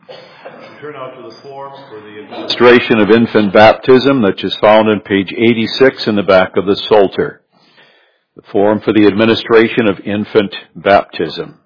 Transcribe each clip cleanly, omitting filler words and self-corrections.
Turn now to the form for the administration of infant baptism, which is found on page 86 in the back of the Psalter. The form for the administration of infant baptism.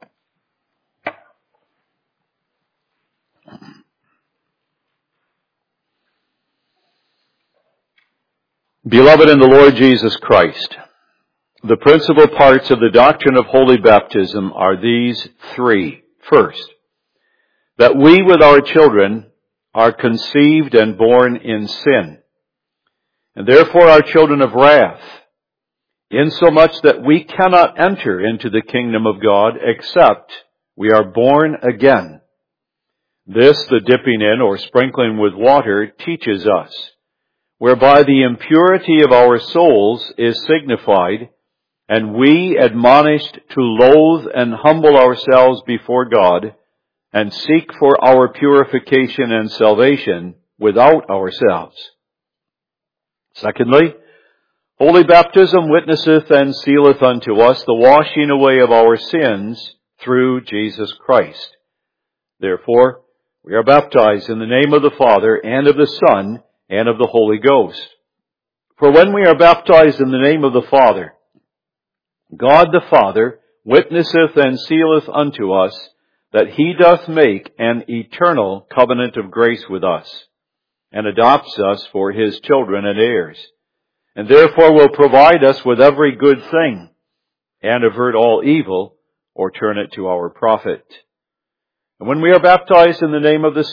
Beloved in the Lord Jesus Christ, the principal parts of the doctrine of holy baptism are these three. First, that we with our children are conceived and born in sin, and therefore are children of wrath, insomuch that we cannot enter into the kingdom of God except we are born again. This the dipping in or sprinkling with water teaches us, whereby the impurity of our souls is signified, and we admonished to loathe and humble ourselves before God, and seek for our purification and salvation without ourselves. Secondly, holy baptism witnesseth and sealeth unto us the washing away of our sins through Jesus Christ. Therefore, we are baptized in the name of the Father, and of the Son, and of the Holy Ghost. For when we are baptized in the name of the Father, God the Father witnesseth and sealeth unto us that he doth make an eternal covenant of grace with us, and adopts us for his children and heirs, and therefore will provide us with every good thing, and avert all evil, or turn it to our profit. And when we are baptized in the name of the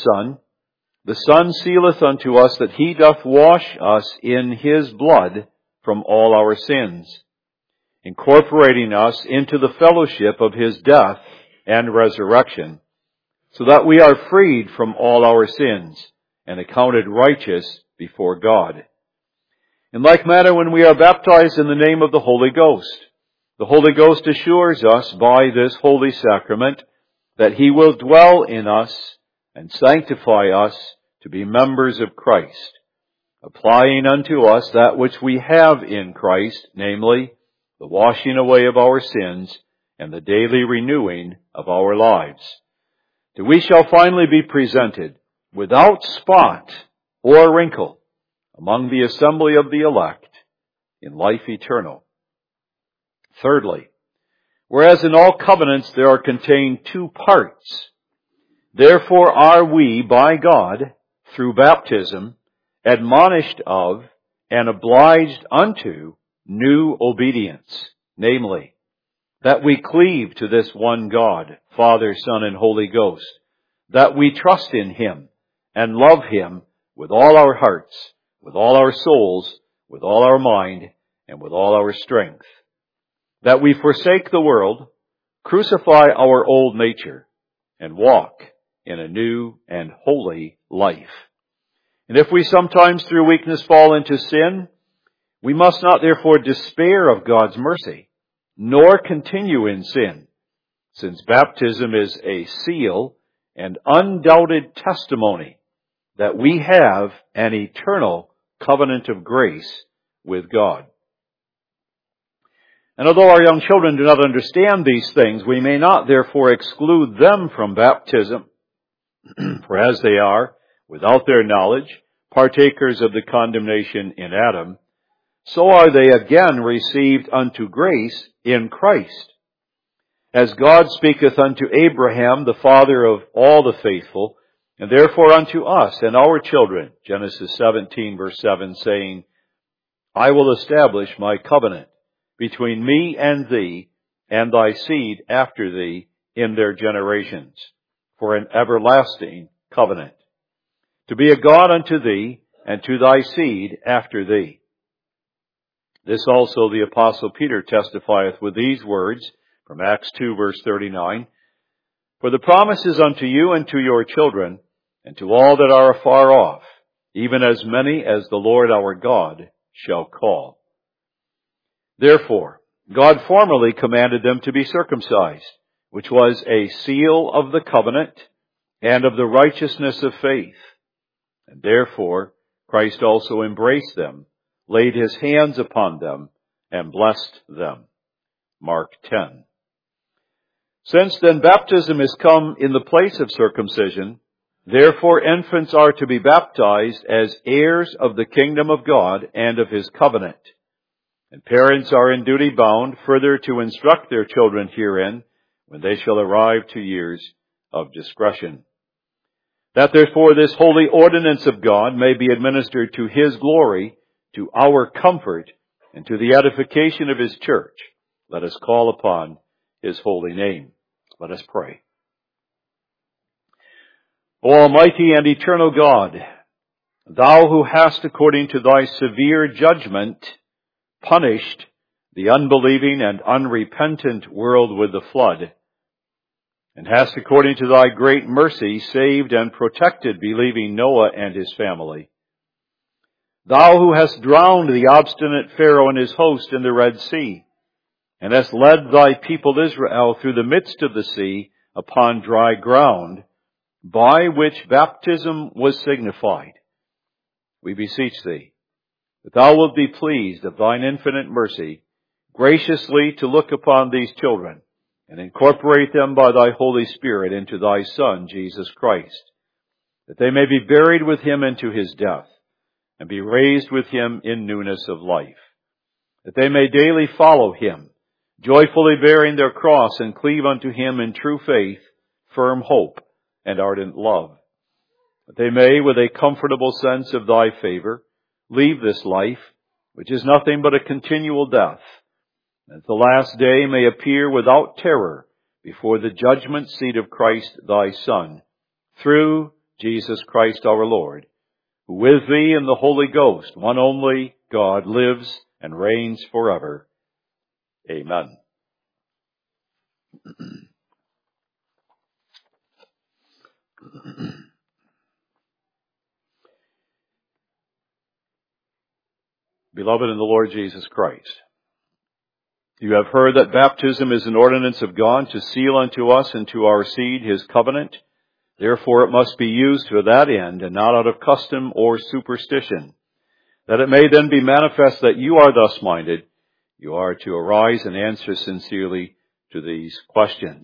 Son sealeth unto us that he doth wash us in his blood from all our sins, incorporating us into the fellowship of his death and resurrection, so that we are freed from all our sins and accounted righteous before God. In like manner, when we are baptized in the name of the Holy Ghost assures us by this holy sacrament that he will dwell in us and sanctify us to be members of Christ, applying unto us that which we have in Christ, namely, the washing away of our sins and the daily renewing of our lives, till we shall finally be presented without spot or wrinkle among the assembly of the elect in life eternal. Thirdly, whereas in all covenants there are contained two parts, therefore are we by God, through baptism, admonished of and obliged unto new obedience, namely, that we cleave to this one God, Father, Son, and Holy Ghost, that we trust in him and love him with all our hearts, with all our souls, with all our mind, and with all our strength, that we forsake the world, crucify our old nature, and walk in a new and holy life. And if we sometimes through weakness fall into sin, we must not therefore despair of God's mercy, nor continue in sin, since baptism is a seal and undoubted testimony that we have an eternal covenant of grace with God. And although our young children do not understand these things, we may not therefore exclude them from baptism, for as they are, without their knowledge, partakers of the condemnation in Adam, so are they again received unto grace in Christ. As God speaketh unto Abraham, the father of all the faithful, and therefore unto us and our children, Genesis 17, verse 7, saying, I will establish my covenant between me and thee, and thy seed after thee in their generations, for an everlasting covenant, to be a God unto thee, and to thy seed after thee. This also the Apostle Peter testifieth with these words from Acts 2, verse 39, For the promise is unto you and to your children, and to all that are afar off, even as many as the Lord our God shall call. Therefore, God formerly commanded them to be circumcised, which was a seal of the covenant and of the righteousness of faith. And therefore, Christ also embraced them, laid his hands upon them, and blessed them. Mark 10. Since then baptism is come in the place of circumcision, therefore infants are to be baptized as heirs of the kingdom of God and of his covenant. And parents are in duty bound further to instruct their children herein when they shall arrive to years of discretion. That therefore this holy ordinance of God may be administered to his glory, to our comfort, and to the edification of his church, let us call upon his holy name. Let us pray. O Almighty and eternal God, thou who hast, according to thy severe judgment, punished the unbelieving and unrepentant world with the flood, and hast, according to thy great mercy, saved and protected believing Noah and his family. Thou who hast drowned the obstinate Pharaoh and his host in the Red Sea, and hast led thy people Israel through the midst of the sea upon dry ground, by which baptism was signified, we beseech thee, that thou wilt be pleased of thine infinite mercy, graciously to look upon these children, and incorporate them by thy Holy Spirit into thy Son, Jesus Christ, that they may be buried with him into his death, and be raised with him in newness of life, that they may daily follow him, joyfully bearing their cross, and cleave unto him in true faith, firm hope, and ardent love, that they may, with a comfortable sense of thy favor, leave this life, which is nothing but a continual death, and that the last day may appear without terror before the judgment seat of Christ thy Son, through Jesus Christ our Lord, who with thee and the Holy Ghost, one only God, lives and reigns forever. Amen. Beloved in the Lord Jesus Christ, you have heard that baptism is an ordinance of God to seal unto us and to our seed his covenant. Therefore it must be used to that end, and not out of custom or superstition, that it may then be manifest that you are thus minded. You are to arise and answer sincerely to these questions.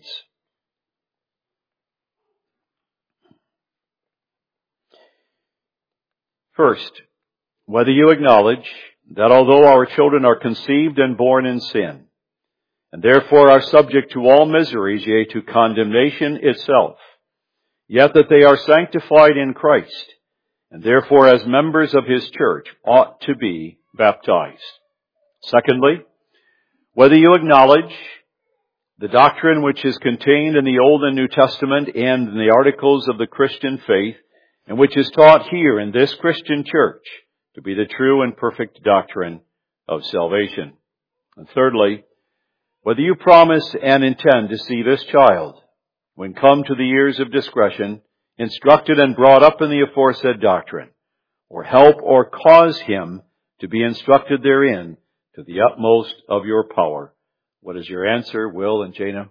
First, whether you acknowledge that although our children are conceived and born in sin, and therefore are subject to all miseries, yea, to condemnation itself, yet that they are sanctified in Christ, and therefore as members of his church ought to be baptized. Secondly, whether you acknowledge the doctrine which is contained in the Old and New Testament and in the articles of the Christian faith, and which is taught here in this Christian church to be the true and perfect doctrine of salvation. And thirdly, whether you promise and intend to see this child, when come to the years of discretion, instructed and brought up in the aforesaid doctrine, or help or cause him to be instructed therein to the utmost of your power. What is your answer, Will and Jana?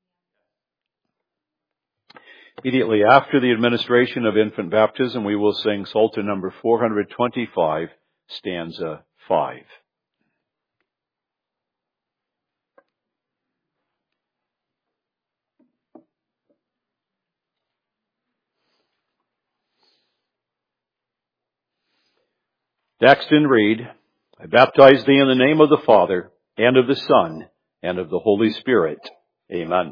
Immediately after the administration of infant baptism, we will sing Psalter number 425, stanza 5. Next and read, I baptize thee in the name of the Father, and of the Son, and of the Holy Spirit. Amen.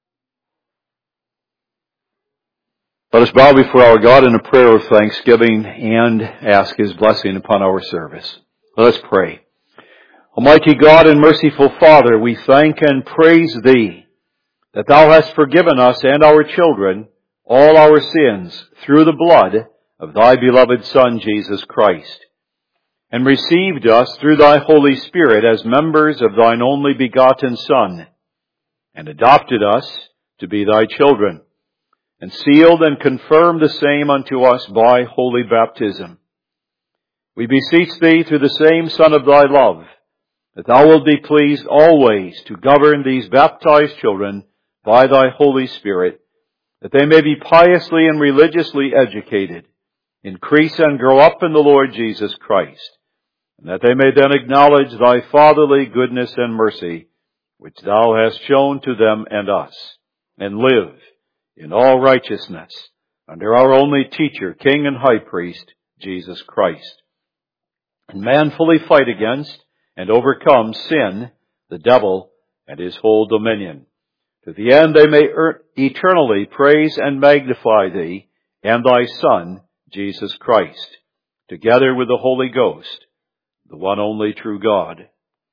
Let us bow before our God in a prayer of thanksgiving and ask his blessing upon our service. Let us pray. Almighty God and merciful Father, we thank and praise thee that thou hast forgiven us and our children all our sins through the blood of thy beloved Son, Jesus Christ, and received us through thy Holy Spirit as members of thine only begotten Son, and adopted us to be thy children, and sealed and confirmed the same unto us by holy baptism. We beseech thee through the same Son of thy love, that thou wilt be pleased always to govern these baptized children by thy Holy Spirit, that they may be piously and religiously educated, increase and grow up in the Lord Jesus Christ, and that they may then acknowledge thy fatherly goodness and mercy which thou hast shown to them and us, and live in all righteousness under our only teacher, King and High Priest, Jesus Christ, and manfully fight against and overcome sin, the devil, and his whole dominion, to the end they may eternally praise and magnify thee and thy Son, Jesus Christ, together with the Holy Ghost, the one only true God.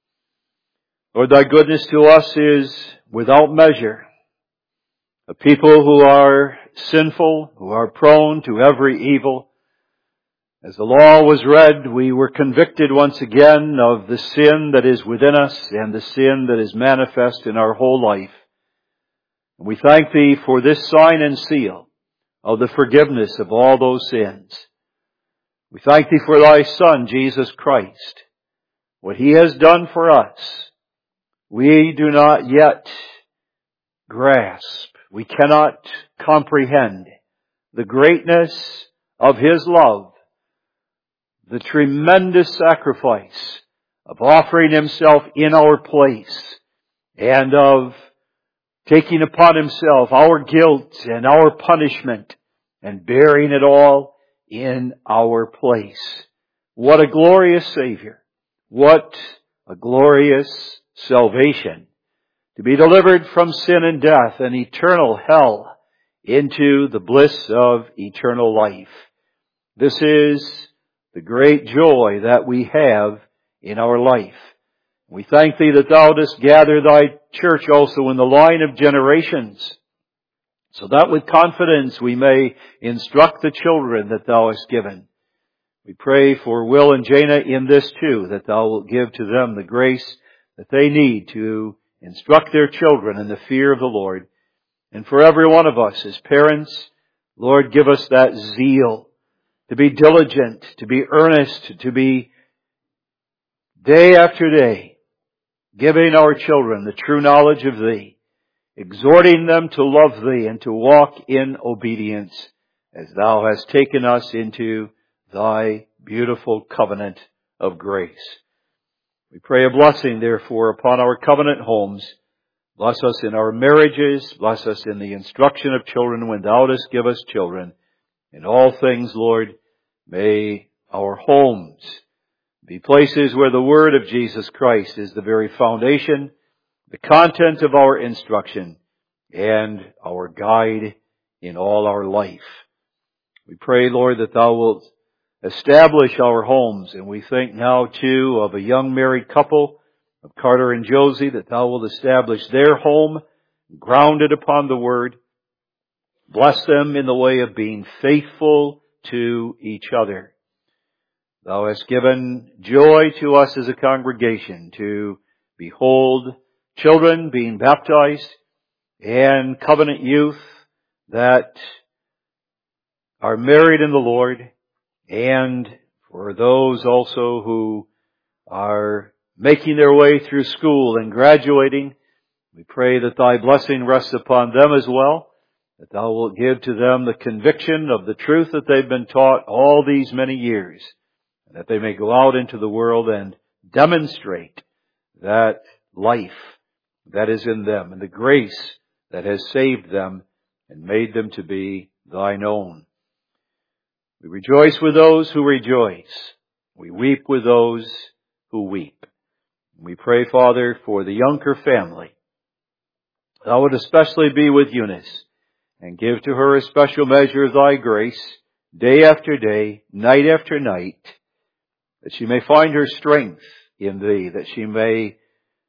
Lord, thy goodness to us is without measure. A people who are sinful, who are prone to every evil. As the law was read, we were convicted once again of the sin that is within us and the sin that is manifest in our whole life. And we thank thee for this sign and seal of the forgiveness of all those sins. We thank thee for thy Son, Jesus Christ, what he has done for us. We do not yet grasp, we cannot comprehend the greatness of his love, the tremendous sacrifice of offering himself in our place and of taking upon himself our guilt and our punishment and bearing it all in our place. What a glorious Savior. What a glorious salvation. To be delivered from sin and death and eternal hell into the bliss of eternal life. This is the great joy that we have in our life. We thank thee that thou dost gather thy church also in the line of generations, so that with confidence we may instruct the children that thou hast given. We pray for Will and Jana in this too, that thou wilt give to them the grace that they need to instruct their children in the fear of the Lord. And for every one of us as parents, Lord, give us that zeal to be diligent, to be earnest, to be day after day giving our children the true knowledge of thee, exhorting them to love thee and to walk in obedience as thou hast taken us into thy beautiful covenant of grace. We pray a blessing, therefore, upon our covenant homes. Bless us in our marriages. Bless us in the instruction of children when thou dost give us children. In all things, Lord, may our homes be places where the word of Jesus Christ is the very foundation, the content of our instruction, and our guide in all our life. We pray, Lord, that thou wilt establish our homes, and we think now too of a young married couple, of Carter and Josie, that thou wilt establish their home grounded upon the word. Bless them in the way of being faithful to each other. Thou hast given joy to us as a congregation to behold children being baptized and covenant youth that are married in the Lord, and for those also who are making their way through school and graduating. We pray that thy blessing rests upon them as well, that thou wilt give to them the conviction of the truth that they've been taught all these many years, and that they may go out into the world and demonstrate that life that is in them and the grace that has saved them and made them to be thine own. We rejoice with those who rejoice. We weep with those who weep. We pray, Father, for the Yunker family. Thou would especially be with Eunice and give to her a special measure of thy grace day after day, night after night, that she may find her strength in thee, that she may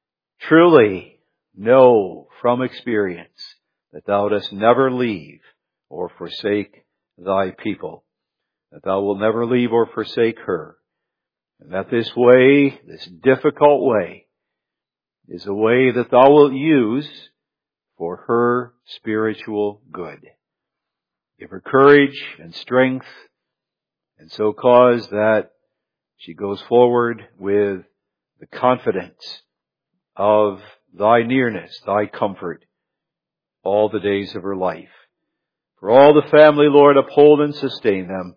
truly know from experience that thou dost never leave or forsake thy people, that thou wilt never leave or forsake her, and that this way, this difficult way, is a way that thou wilt use for her spiritual good. Give her courage and strength, and so cause that she goes forward with the confidence of thy nearness, thy comfort, all the days of her life. For all the family, Lord, uphold and sustain them.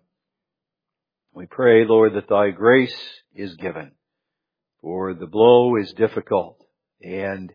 We pray, Lord, that thy grace is given, for the blow is difficult, and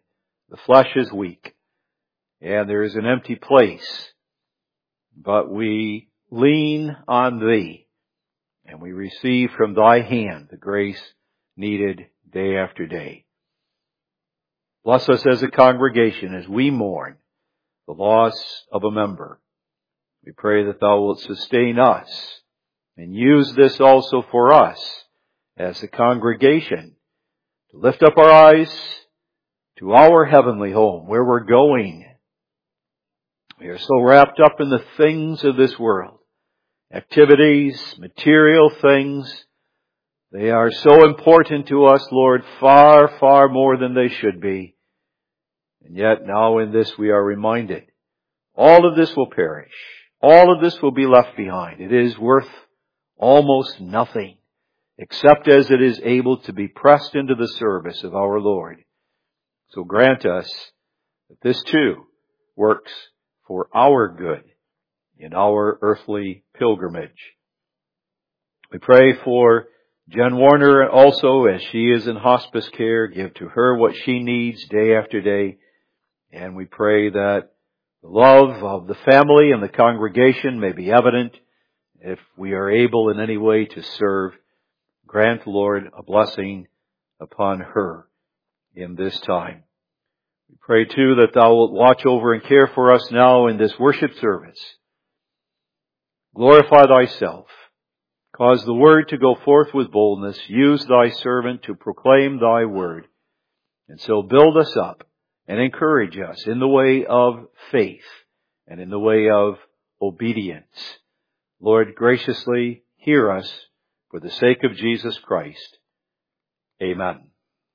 The flesh is weak, and there is an empty place. But we lean on Thee, and we receive from Thy hand the grace needed day after day. Bless us as a congregation as we mourn the loss of a member. We pray that Thou wilt sustain us and use this also for us as a congregation to lift up our eyes to our heavenly home, where we're going. We are so wrapped up in the things of this world, activities, material things. They are so important to us, Lord, far, far more than they should be. And yet now in this we are reminded, all of this will perish. All of this will be left behind. It is worth almost nothing, except as it is able to be pressed into the service of our Lord. So grant us that this too works for our good in our earthly pilgrimage. We pray for Jen Warner also as she is in hospice care. Give to her what she needs day after day. And we pray that the love of the family and the congregation may be evident. If we are able in any way to serve, grant, Lord, a blessing upon her in this time. We pray too that Thou wilt watch over and care for us now in this worship service. Glorify Thyself. Cause the word to go forth with boldness. Use Thy servant to proclaim Thy word. And so build us up and encourage us in the way of faith and in the way of obedience. Lord, graciously hear us for the sake of Jesus Christ. Amen.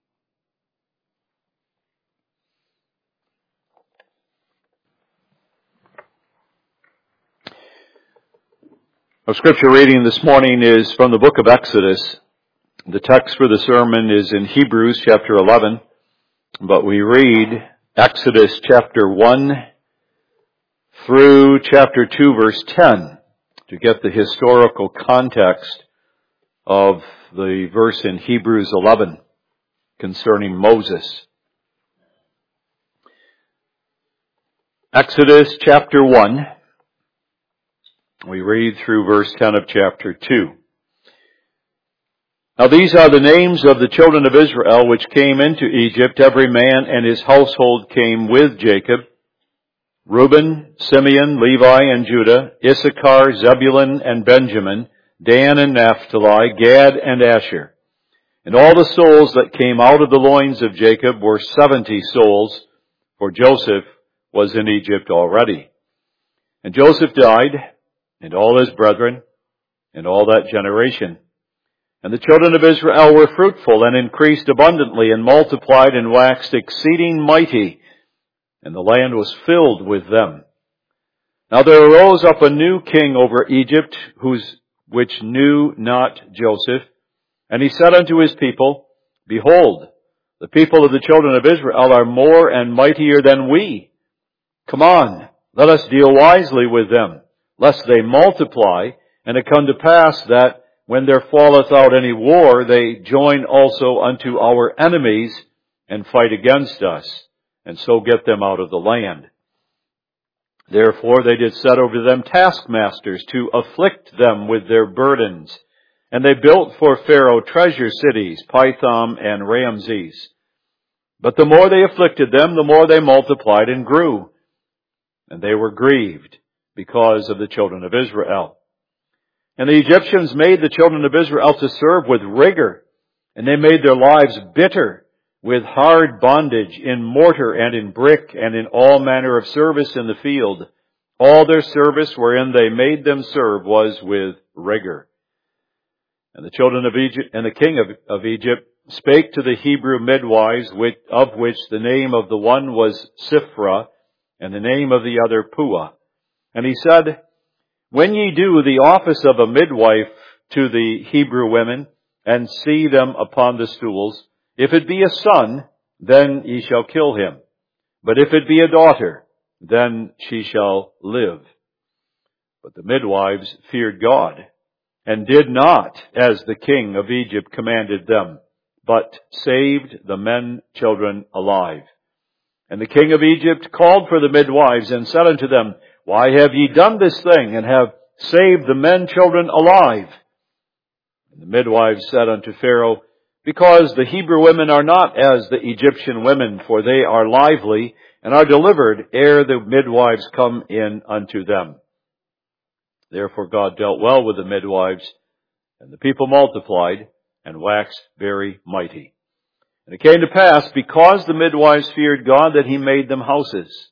Our scripture reading this morning is from the book of Exodus. The text for the sermon is in Hebrews chapter 11, but we read Exodus chapter 1 through chapter 2 verse 10 to get the historical context of the verse in Hebrews 11 concerning Moses. Exodus chapter 1. We read through verse 10 of chapter 2. Now these are the names of the children of Israel which came into Egypt. Every man and his household came with Jacob. Reuben, Simeon, Levi, and Judah, Issachar, Zebulun, and Benjamin, Dan and Naphtali, Gad and Asher. And all the souls that came out of the loins of Jacob were 70 souls, for Joseph was in Egypt already. And Joseph died, and all his brethren, and all that generation. And the children of Israel were fruitful, and increased abundantly, and multiplied, and waxed exceeding mighty, and the land was filled with them. Now there arose up a new king over Egypt, which knew not Joseph. And he said unto his people, Behold, the people of the children of Israel are more and mightier than we. Come on, let us deal wisely with them, lest they multiply, and it come to pass that when there falleth out any war, they join also unto our enemies, and fight against us, and so get them out of the land. Therefore they did set over them taskmasters to afflict them with their burdens. And they built for Pharaoh treasure cities, Pithom and Ramses. But the more they afflicted them, the more they multiplied and grew. And they were grieved because of the children of Israel. And the Egyptians made the children of Israel to serve with rigor, and they made their lives bitter with hard bondage in mortar and in brick and in all manner of service in the field. All their service wherein they made them serve was with rigor. And the children of Egypt and the king of Egypt spake to the Hebrew midwives, of which the name of the one was Shiphrah, and the name of the other Puah. And he said, When ye do the office of a midwife to the Hebrew women, and see them upon the stools, if it be a son, then ye shall kill him. But if it be a daughter, then she shall live. But the midwives feared God, and did not as the king of Egypt commanded them, but saved the men children alive. And the king of Egypt called for the midwives and said unto them, Why have ye done this thing, and have saved the men children alive? And the midwives said unto Pharaoh, Because the Hebrew women are not as the Egyptian women, for they are lively, and are delivered ere the midwives come in unto them. Therefore God dealt well with the midwives, and the people multiplied, and waxed very mighty. And it came to pass, because the midwives feared God, that he made them houses.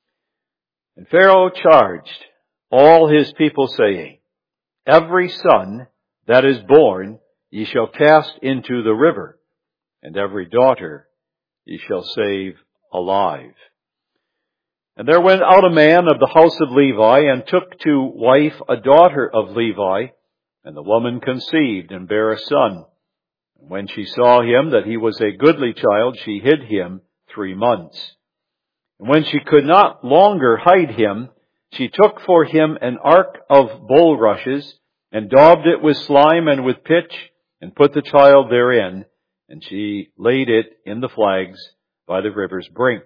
And Pharaoh charged all his people, saying, Every son that is born ye shall cast into the river, and every daughter ye shall save alive. And there went out a man of the house of Levi, and took to wife a daughter of Levi, and the woman conceived, and bare a son. And when she saw him that he was a goodly child, she hid him 3 months. And when she could not longer hide him, she took for him an ark of bulrushes, and daubed it with slime and with pitch, and put the child therein, and she laid it in the flags by the river's brink.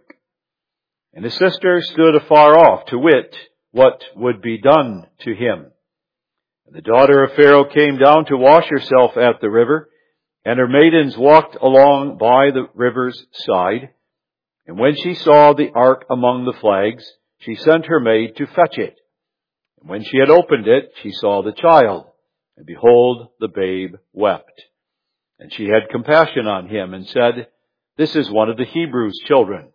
And his sister stood afar off, to wit, what would be done to him. And the daughter of Pharaoh came down to wash herself at the river, and her maidens walked along by the river's side. And when she saw the ark among the flags, she sent her maid to fetch it. And when she had opened it, she saw the child, and behold, the babe wept. And she had compassion on him, and said, This is one of the Hebrews' children.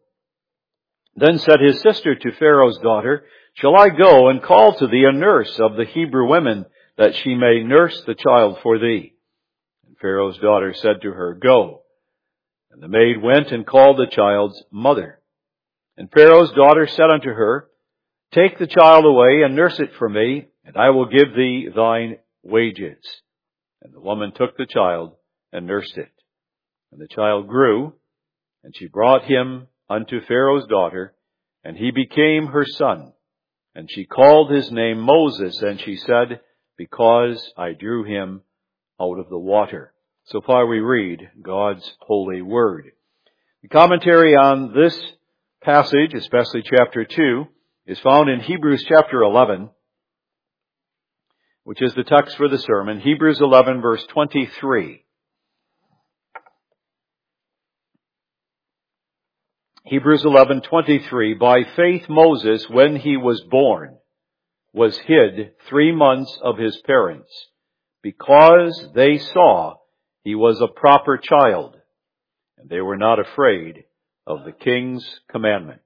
Then said his sister to Pharaoh's daughter, Shall I go and call to thee a nurse of the Hebrew women, that she may nurse the child for thee? And Pharaoh's daughter said to her, Go. And the maid went and called the child's mother. And Pharaoh's daughter said unto her, Take the child away and nurse it for me, and I will give thee thine wages. And the woman took the child and nursed it. And the child grew, and she brought him unto Pharaoh's daughter, and he became her son. And she called his name Moses, and she said, Because I drew him out of the water. So far we read God's holy word. The commentary on this passage, especially chapter 2, is found in Hebrews chapter 11, which is the text for the sermon. Hebrews 11, verse 23. Hebrews 11:23, By faith Moses, when he was born, was hid 3 months of his parents, because they saw he was a proper child, and they were not afraid of the king's commandment.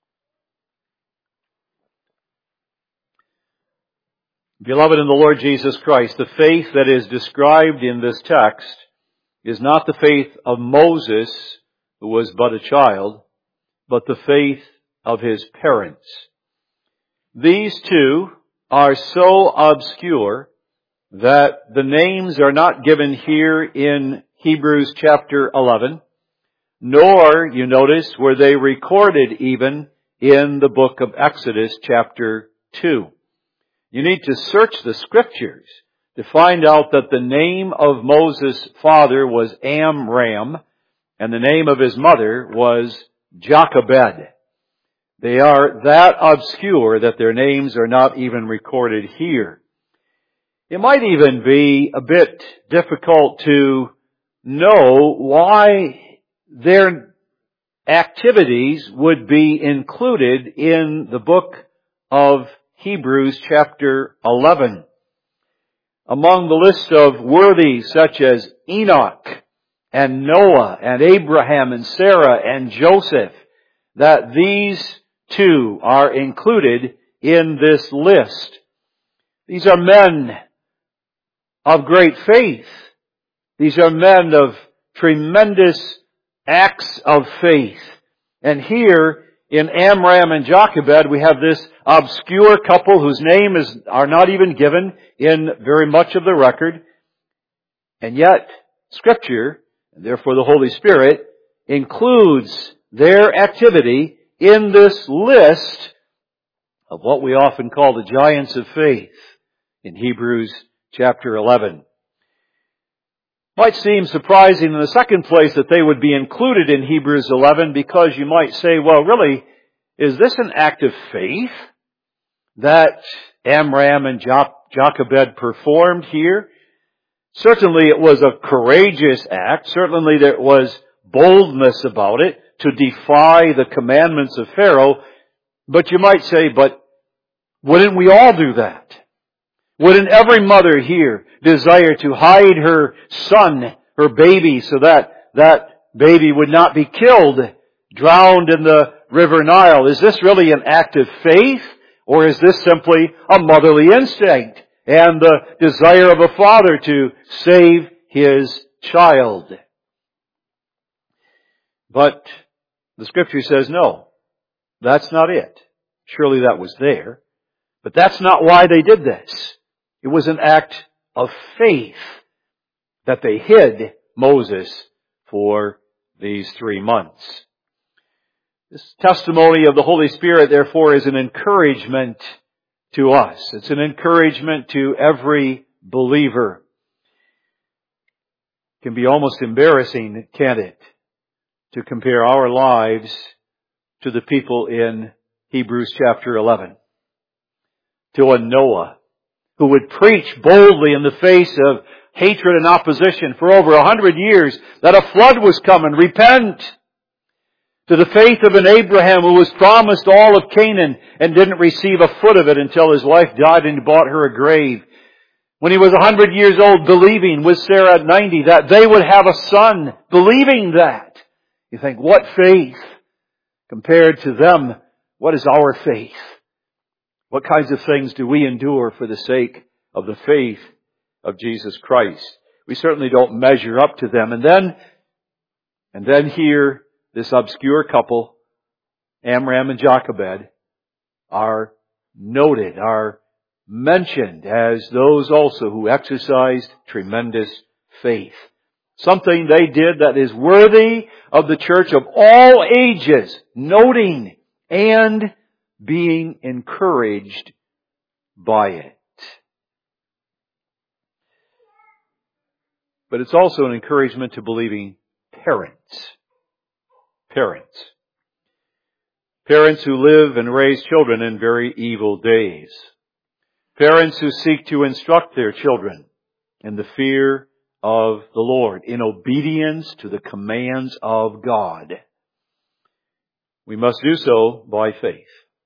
Beloved in the Lord Jesus Christ, the faith that is described in this text is not the faith of Moses, who was but a child, but the faith of his parents. These two are so obscure that the names are not given here in Hebrews chapter 11, nor, you notice, were they recorded even in the book of Exodus chapter 2. You need to search the scriptures to find out that the name of Moses' father was Amram, and the name of his mother was Jochebed. They are that obscure that their names are not even recorded here. It might even be a bit difficult to know why their activities would be included in the book of Hebrews chapter 11. Among the list of worthies such as Enoch and Noah and Abraham and Sarah and Joseph, that these two are included in this list. These are men of great faith. These are men of tremendous acts of faith. And here in Amram and Jochebed, we have this obscure couple whose name are not even given in very much of the record. And yet, Scripture, and therefore the Holy Spirit, includes their activity in this list of what we often call the giants of faith in Hebrews chapter 11. Might seem surprising in the second place that they would be included in Hebrews 11, because you might say, well, really, is this an act of faith that Amram and Jochebed performed here? Certainly it was a courageous act. Certainly there was boldness about it to defy the commandments of Pharaoh. But you might say, but wouldn't we all do that? Wouldn't every mother here desire to hide her son, her baby, so that that baby would not be killed, drowned in the river Nile? Is this really an act of faith? Or is this simply a motherly instinct and the desire of a father to save his child? But the Scripture says no, that's not it. Surely that was there, but that's not why they did this. It was an act of faith that they hid Moses for these 3 months. This testimony of the Holy Spirit, therefore, is an encouragement to us. It's an encouragement to every believer. It can be almost embarrassing, can't it, to compare our lives to the people in Hebrews chapter 11. To a Noah who would preach boldly in the face of hatred and opposition for over 100 years that a flood was coming. Repent! To the faith of an Abraham who was promised all of Canaan and didn't receive a foot of it until his wife died and bought her a grave. When he was 100 years old, believing with Sarah at 90 that they would have a son, believing that. You think, what faith? Compared to them, what is our faith? What kinds of things do we endure for the sake of the faith of Jesus Christ? We certainly don't measure up to them. And then here, this obscure couple, Amram and Jochebed, are noted, are mentioned as those also who exercised tremendous faith. Something they did that is worthy of the church of all ages, noting and being encouraged by it. But it's also an encouragement to believing parents. Parents who live and raise children in very evil days. Parents who seek to instruct their children in the fear of the Lord, in obedience to the commands of God. We must do so by faith.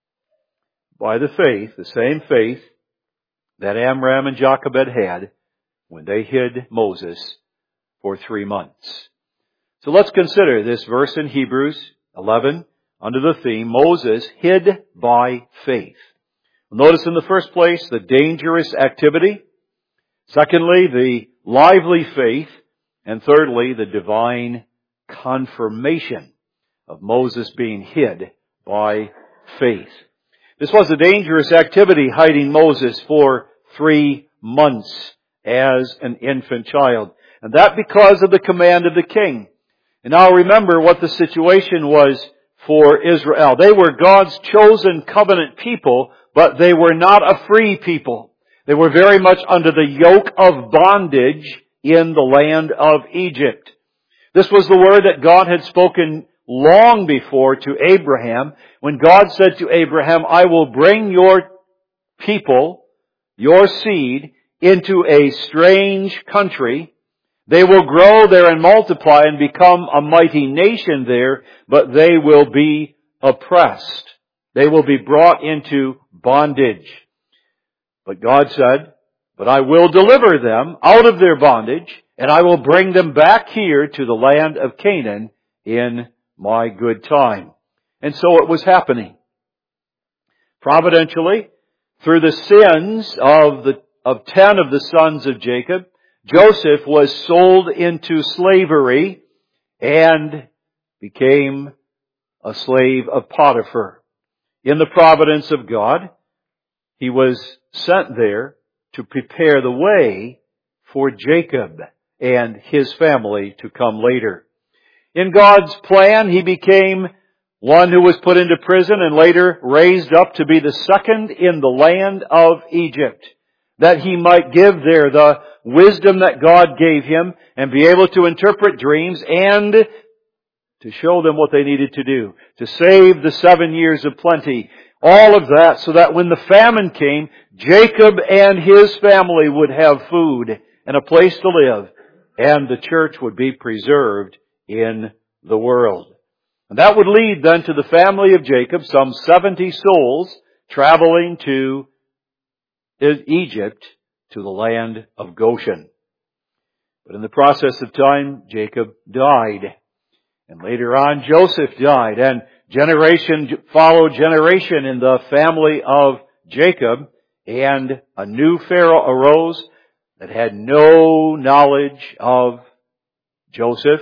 By the faith, the same faith that Amram and Jochebed had when they hid Moses for 3 months. So let's consider this verse in Hebrews 11 under the theme, Moses hid by faith. Notice in the first place the dangerous activity. Secondly, the lively faith. And thirdly, the divine confirmation of Moses being hid by faith. This was a dangerous activity, hiding Moses for 3 months as an infant child. And that because of the command of the king. And now remember what the situation was for Israel. They were God's chosen covenant people, but they were not a free people. They were very much under the yoke of bondage in the land of Egypt. This was the word that God had spoken long before to Abraham, when God said to Abraham, I will bring your people, your seed, into a strange country. They will grow there and multiply and become a mighty nation there, but they will be oppressed. They will be brought into bondage. But God said, but I will deliver them out of their bondage, and I will bring them back here to the land of Canaan in my good time. And so it was happening. Providentially, through the sins of 10 of the sons of Jacob, Joseph was sold into slavery and became a slave of Potiphar. In the providence of God, he was sent there to prepare the way for Jacob and his family to come later. In God's plan, he became one who was put into prison and later raised up to be the second in the land of Egypt. that he might give there the wisdom that God gave him and be able to interpret dreams and to show them what they needed to do, to save the 7 years of plenty. All of that so that when the famine came, Jacob and his family would have food and a place to live, and the church would be preserved in the world. And that would lead then to the family of Jacob, some 70 souls traveling to Egypt, to the land of Goshen. But in the process of time, Jacob died. And later on, Joseph died. And generation followed generation in the family of Jacob. And a new Pharaoh arose that had no knowledge of Joseph.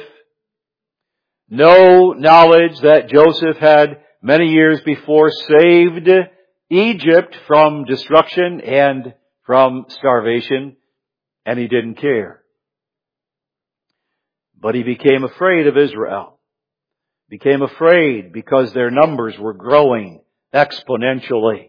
No knowledge that Joseph had many years before saved Egypt from destruction and from starvation, and he didn't care. But he became afraid of Israel. Became afraid because their numbers were growing exponentially.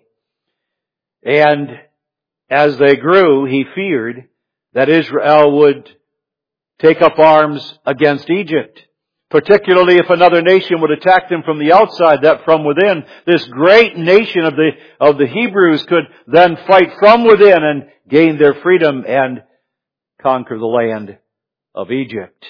And as they grew, he feared that Israel would take up arms against Egypt. Particularly if another nation would attack them from the outside, that from within, this great nation of the Hebrews could then fight from within and gain their freedom and conquer the land of Egypt.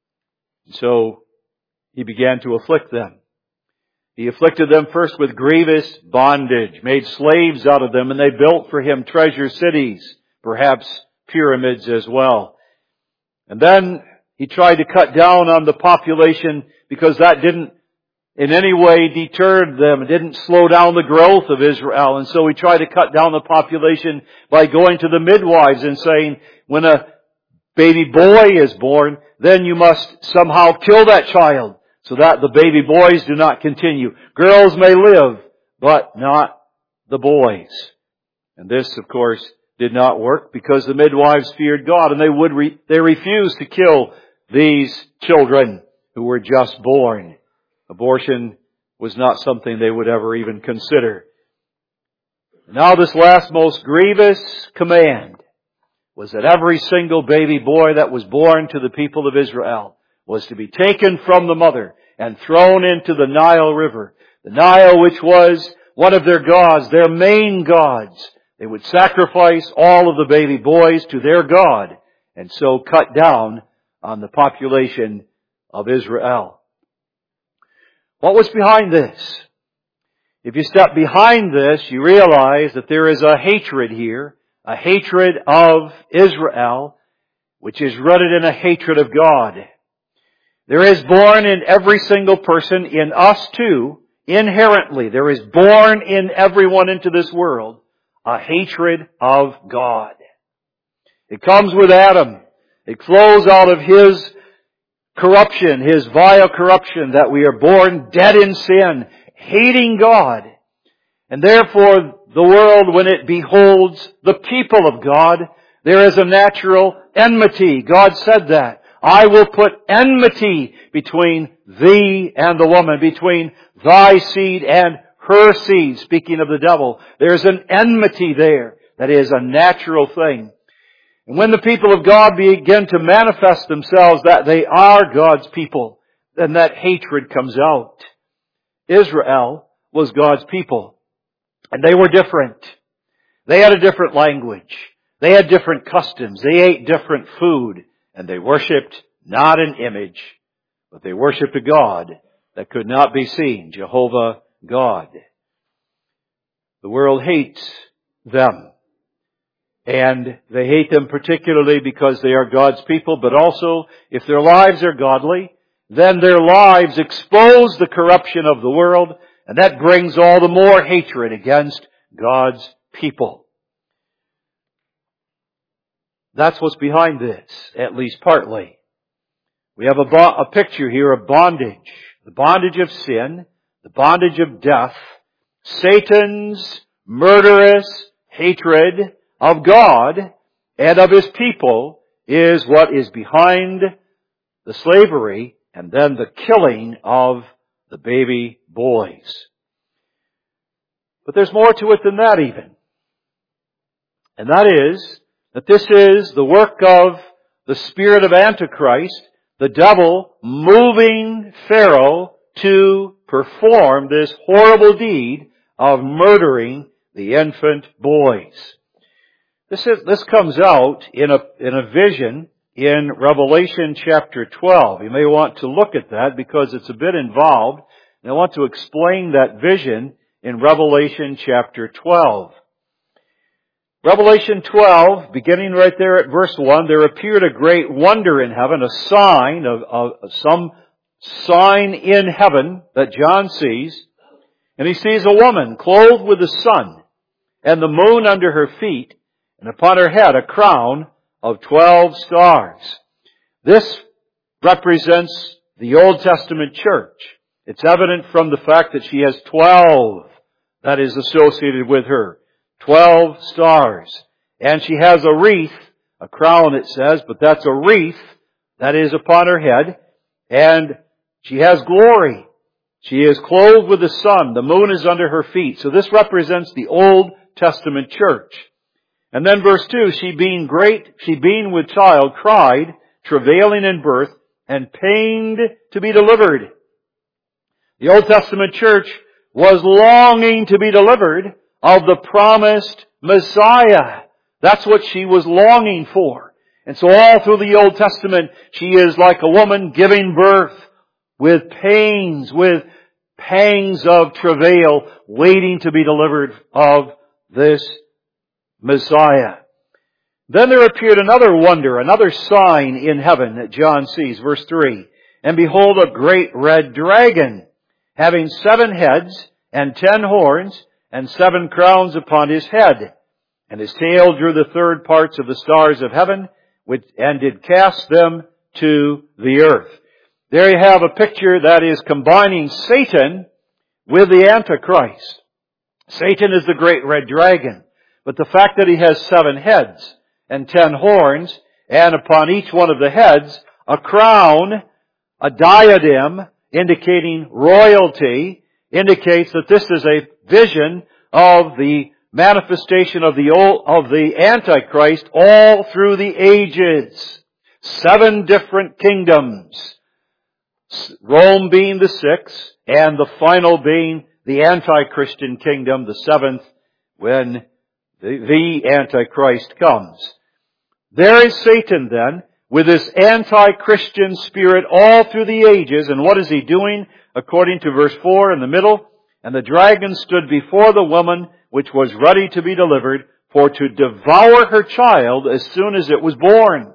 So he began to afflict them. He afflicted them first with grievous bondage, made slaves out of them, and they built for him treasure cities, perhaps pyramids as well. And then he tried to cut down on the population because that didn't in any way deter them. It didn't slow down the growth of Israel. And so he tried to cut down the population by going to the midwives and saying, when a baby boy is born, then you must somehow kill that child so that the baby boys do not continue. Girls may live, but not the boys. And this, of course, did not work because the midwives feared God and they refused to kill these children who were just born. Abortion was not something they would ever even consider. Now this last most grievous command was that every single baby boy that was born to the people of Israel was to be taken from the mother and thrown into the Nile River. The Nile, which was one of their gods, their main gods. They would sacrifice all of the baby boys to their God and so cut down on the population of Israel. What was behind this? If you step behind this, you realize that there is a hatred here, a hatred of Israel, which is rooted in a hatred of God. There is born in every single person, in us too, inherently, there is born in everyone into this world, a hatred of God. It comes with Adam. It flows out of his corruption, his vile corruption, that we are born dead in sin, hating God. And therefore, the world, when it beholds the people of God, there is a natural enmity. God said that. I will put enmity between thee and the woman, between thy seed and her seed, speaking of the devil. There's an enmity there that is a natural thing. And when the people of God begin to manifest themselves that they are God's people, then that hatred comes out. Israel was God's people. And they were different. They had a different language. They had different customs. They ate different food. And they worshipped not an image, but they worshipped a God that could not be seen, Jehovah God. The world hates them. And they hate them particularly because they are God's people, but also if their lives are godly, then their lives expose the corruption of the world, and that brings all the more hatred against God's people. That's what's behind this, at least partly. We have a picture here of bondage. The bondage of sin, the bondage of death, Satan's murderous hatred of God and of His people is what is behind the slavery and then the killing of the baby boys. But there's more to it than that even. And that is that this is the work of the spirit of Antichrist, the devil moving Pharaoh to perform this horrible deed of murdering the infant boys. This comes out in a vision in Revelation chapter 12. You may want to look at that because it's a bit involved. And I want to explain that vision in Revelation chapter 12. Revelation 12, beginning right there at verse 1, there appeared a great wonder in heaven, a sign of some sign in heaven that John sees. And he sees a woman clothed with the sun and the moon under her feet, and upon her head a crown of 12 stars. This represents the Old Testament church. It's evident from the fact that she has 12 that is associated with her. 12 stars. And she has a wreath, a crown it says, but that's a wreath that is upon her head. And she has glory. She is clothed with the sun. The moon is under her feet. So this represents the Old Testament church. And then verse 2, she being with child, cried, travailing in birth, and pained to be delivered. The Old Testament church was longing to be delivered of the promised Messiah. That's what she was longing for. And so all through the Old Testament, she is like a woman giving birth with pains, with pangs of travail, waiting to be delivered of this Messiah. Then there appeared another wonder, another sign in heaven that John sees. Verse 3, and behold, a great red dragon, having 7 heads and 10 horns, and 7 crowns upon his head. And his tail drew the third parts of the stars of heaven, and did cast them to the earth. There you have a picture that is combining Satan with the Antichrist. Satan is the great red dragon. But the fact that he has 7 heads and 10 horns, and upon each one of the heads, a crown, a diadem, indicating royalty, indicates that this is a vision of the manifestation of the Antichrist all through the ages. 7 different kingdoms. Rome being the 6th, and the final being the anti-Christian kingdom, the 7th, when the Antichrist comes. There is Satan then, with this anti-Christian spirit all through the ages. And what is he doing? According to verse 4 in the middle, and the dragon stood before the woman which was ready to be delivered, for to devour her child as soon as it was born.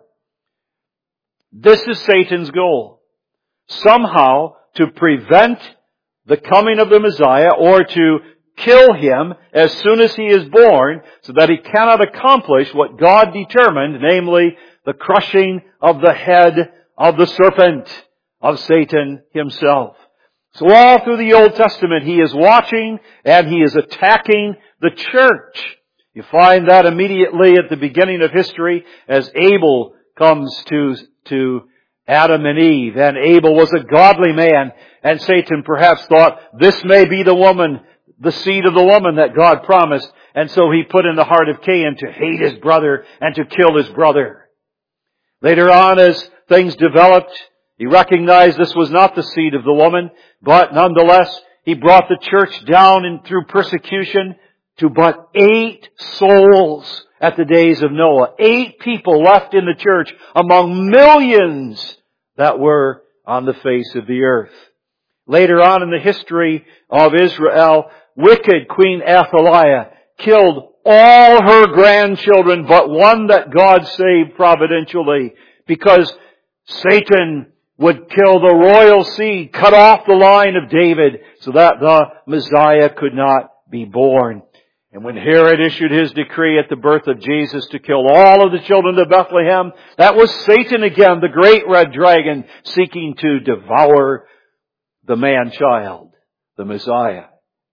This is Satan's goal. Somehow to prevent the coming of the Messiah, or to kill him as soon as he is born, so that he cannot accomplish what God determined, namely the crushing of the head of the serpent, of Satan himself. So all through the Old Testament, he is watching and he is attacking the church. You find that immediately at the beginning of history as Abel comes to Adam and Eve. And Abel was a godly man, and Satan perhaps thought, this may be the woman, the seed of the woman that God promised. And so he put in the heart of Cain to hate his brother and to kill his brother. Later on, as things developed, he recognized this was not the seed of the woman, but nonetheless, he brought the church down through persecution to but 8 souls at the days of Noah. 8 people left in the church among millions that were on the face of the earth. Later on in the history of Israel, wicked Queen Athaliah killed all her grandchildren but one that God saved providentially, because Satan would kill the royal seed, cut off the line of David, so that the Messiah could not be born. And when Herod issued his decree at the birth of Jesus to kill all of the children of Bethlehem, that was Satan again, the great red dragon, seeking to devour the man-child, the Messiah.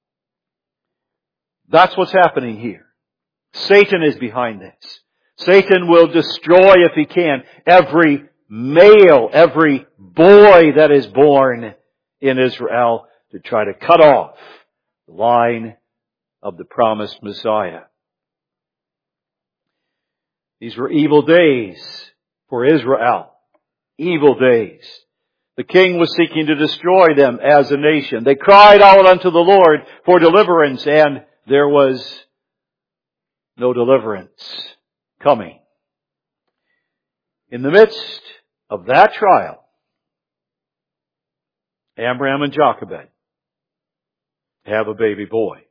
That's what's happening here. Satan is behind this. Satan will destroy, if he can, every male, every boy that is born in Israel, to try to cut off the line of the promised Messiah. These were evil days for Israel. Evil days. The king was seeking to destroy them as a nation. They cried out unto the Lord for deliverance, and there was no deliverance coming. In the midst of that trial, Amram and Jochebed have a baby boy.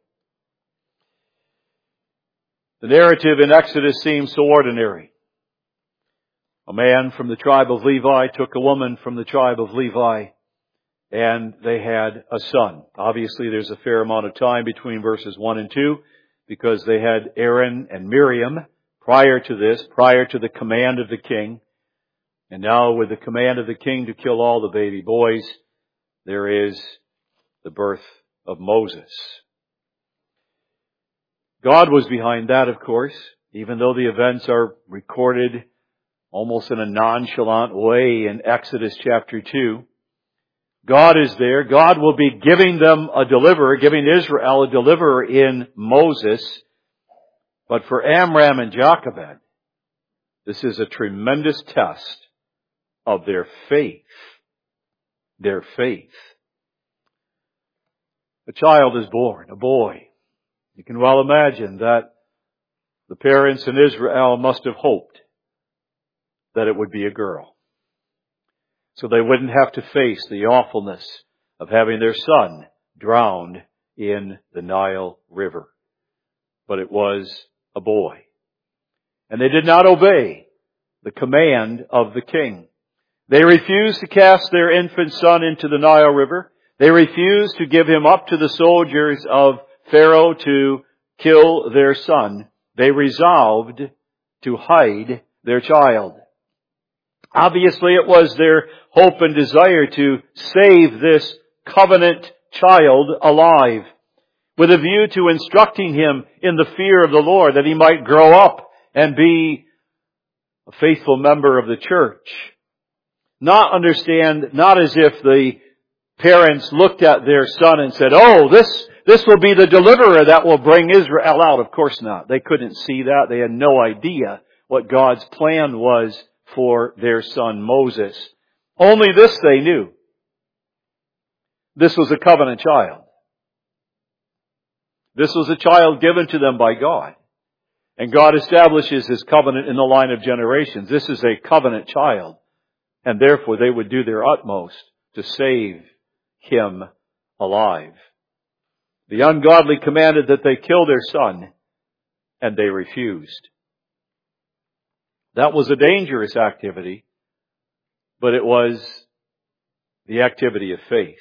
The narrative in Exodus seems so ordinary. A man from the tribe of Levi took a woman from the tribe of Levi, and they had a son. Obviously, there's a fair amount of time between verses 1 and 2, because they had Aaron and Miriam prior to this, prior to the command of the king. And now with the command of the king to kill all the baby boys, there is the birth of Moses. God was behind that, of course, even though the events are recorded almost in a nonchalant way in Exodus chapter 2. God is there. God will be giving them a deliverer, giving Israel a deliverer in Moses. But for Amram and Jochebed, this is a tremendous test of their faith. Their faith. A child is born, a boy. You can well imagine that the parents in Israel must have hoped that it would be a girl, so they wouldn't have to face the awfulness of having their son drowned in the Nile River. But it was a boy. And they did not obey the command of the king. They refused to cast their infant son into the Nile River. They refused to give him up to the soldiers of Pharaoh to kill their son. They resolved to hide their child. Obviously, it was their hope and desire to save this covenant child alive, with a view to instructing him in the fear of the Lord, that he might grow up and be a faithful member of the church. Not as if the parents looked at their son and said, "Oh, this will be the deliverer that will bring Israel out." Of course not. They couldn't see that. They had no idea what God's plan was for their son Moses. Only this they knew. This was a covenant child. This was a child given to them by God. And God establishes His covenant in the line of generations. This is a covenant child. And therefore they would do their utmost to save him alive. The ungodly commanded that they kill their son, and they refused. That was a dangerous activity, but it was the activity of faith.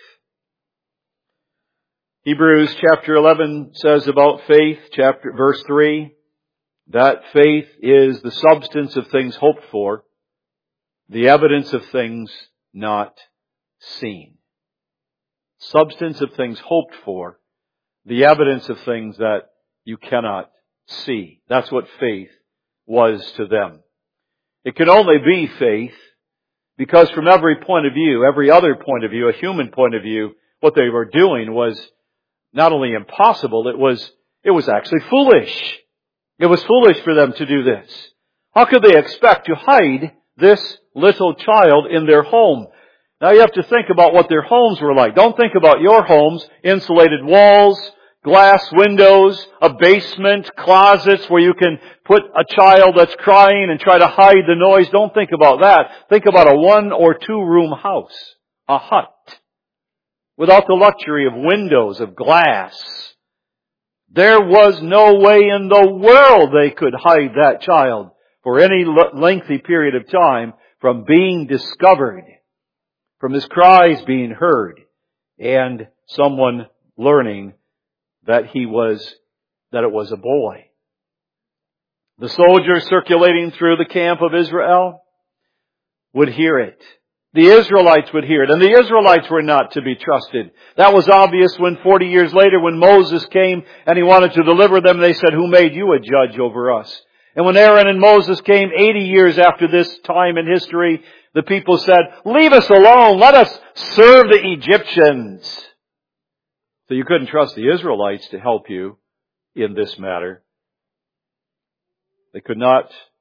Hebrews chapter 11 says about faith, verse 3, that faith is the substance of things hoped for, the evidence of things not seen. Substance of things hoped for, the evidence of things that you cannot see. That's what faith was to them. It could only be faith because from every point of view, every other point of view, a human point of view, what they were doing was not only impossible, it was actually foolish. It was foolish for them to do this. How could they expect to hide this little child in their home? Now you have to think about what their homes were like. Don't think about your homes, insulated walls, glass windows, a basement, closets where you can put a child that's crying and try to hide the noise. Don't think about that. Think about a 1 or 2 room house, a hut, without the luxury of windows, of glass. There was no way in the world they could hide that child for any lengthy period of time from being discovered, from his cries being heard, and someone learning that it was a boy. The soldiers circulating through the camp of Israel would hear it. The Israelites would hear it, and the Israelites were not to be trusted. That was obvious when 40 years later, when Moses came and he wanted to deliver them, they said, "Who made you a judge over us?" And when Aaron and Moses came 80 years after this time in history, the people said, "Leave us alone. Let us serve the Egyptians." So you couldn't trust the Israelites to help you in this matter. They could not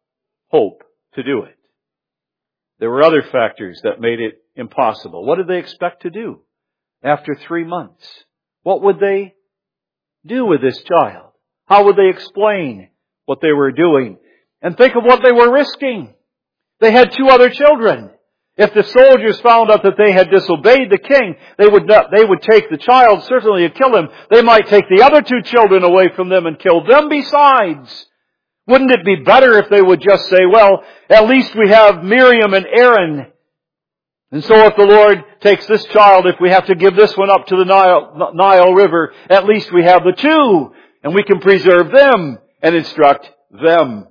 hope to do it. There were other factors that made it impossible. What did they expect to do after 3 months? What would they do with this child? How would they explain what they were doing? And think of what they were risking. They had 2 other children. If the soldiers found out that they had disobeyed the king, they would take the child, certainly to kill him. They might take the other 2 children away from them and kill them besides. Wouldn't it be better if they would just say, well, at least we have Miriam and Aaron. And so if the Lord takes this child, if we have to give this one up to the Nile River, at least we have the 2, and we can preserve them and instruct them.